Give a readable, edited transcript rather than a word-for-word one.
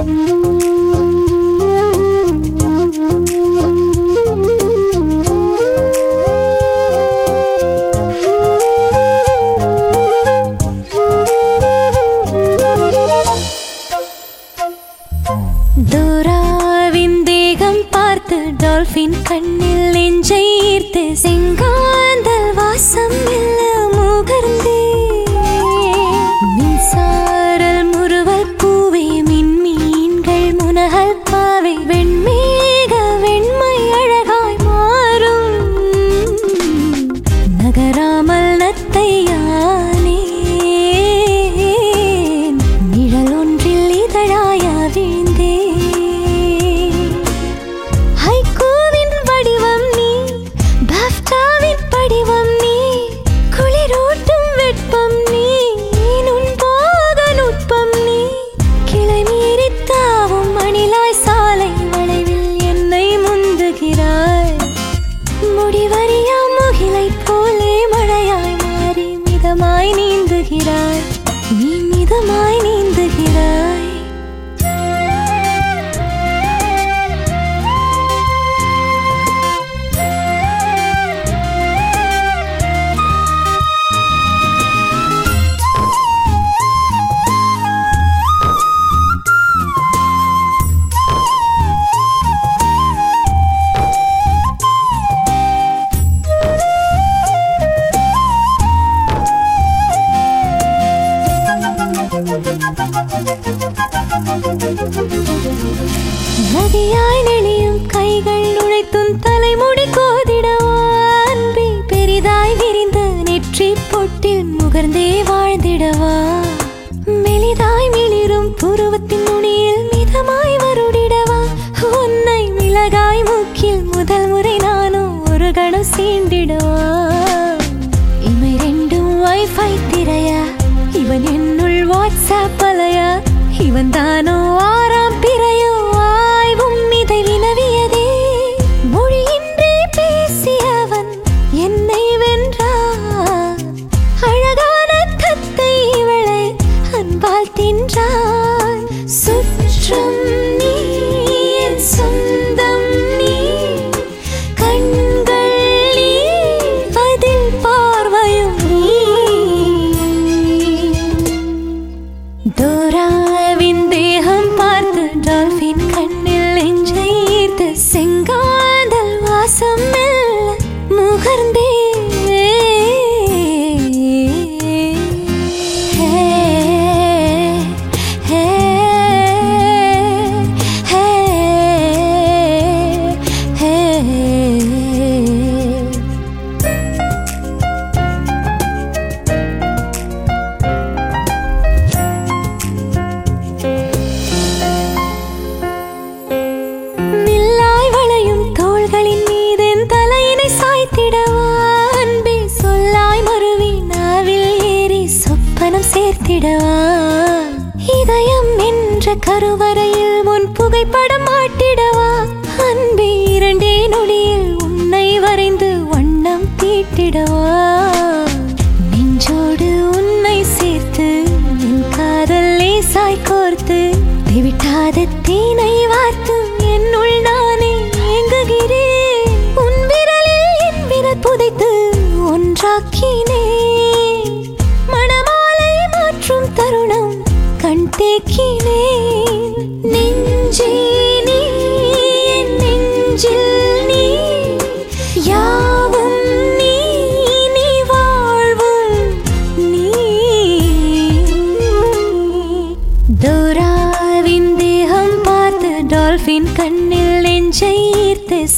தூராவின் தேகம் பார்த்து டால்பின் கண்ணில் நெஞ்சை ஈர்த்து செங்காந்தல் வாசம் மெல்ல முகர்ந்தே மின்சாரல் முறுவல் பூவே மின்மீன்கள் முனகல் பாவை வெண்மேக வெண்மை அழகாய் மாறும் நகராமல் நத்தையானே நிழல் ஒன்றில் இதழாய வீழ்ந்தே படிவம் நீ குளிரூட்டும் வெப்பம் நீ நுண்பாக நுட்பம் நீ கிளை மீறி தாவும் மணிலாய் சாலை வளைவில் என்னை முந்துகிறாய் முடிவறியா முகிலை போலே மழையாய் மாறி மிதமாய் நீந்துகிறாய் நீ மிதமாய் நீந்துகிறாய் நதியாய் நெளியும் கைகள் நுழைத்தும் தலைமுடி கோதிடவா அன்பே பெரிதாய் விரிந்த நெற்றி பொட்டில் முகர்ந்தே வாழ்ந்திடவா மெலிதாய் மிளிரும் புருவத்தின் நுனியில் மிதமாய் வருடிடவா உன்னை மிளகாய் மூக்கில் முதல் முறை நானும் ஒரு கணம் சீண்டிடவா இவை ரெண்டும் வைஃபை திரையா இவன் என்னுள் வாட்ஸ்அப் அலையா இவன் தானோ ஆறாம் பிறையோ ஆய்வும் இதை வினவியதே மொழியின்றி பேசியவன் என்னை வென்றான் அழகான தத்தை இவளை அன்பால் தின்றான் சுற்றம் நீ என் சொந்தம் நீ கண்கள் நீ அதில் பார்வையும் நீ தூராவின் தேகம் பார்த்து டால்பின் கண்ணில் நெஞ்சை ஈர்த்து செங்காந்தல் வாசம் மெல்ல முகர்ந்தே சேர்த்திடவா இதயம் என்ற கருவறையில் முன் புகைப்படம் மாட்டிடவா அன்பே இரண்டே நொடியில் உன்னை வரைந்து வண்ணம் தீட்டிடவா நெஞ்சோடு உன்னை சேர்த்து என் காதல் லேசாய் கோர்த்து விட்டாத தேனை வார்த்து என்னுள் நானே ஏங்குகிறேன் உன் விரலில் என் விரல் புதைத்து ஒன்றாக்கினேன் மணமாலை மாற்றும் தருணம் கண் தேக்கினேன் நெஞ்சே நீ என் நெஞ்சில் நீ யாவும் நீ நீ வாழ்வும் நீ தூராவின் தேகம் பார்த்து டால்பின் கண்ணில் நெஞ்சை ஈர்த்து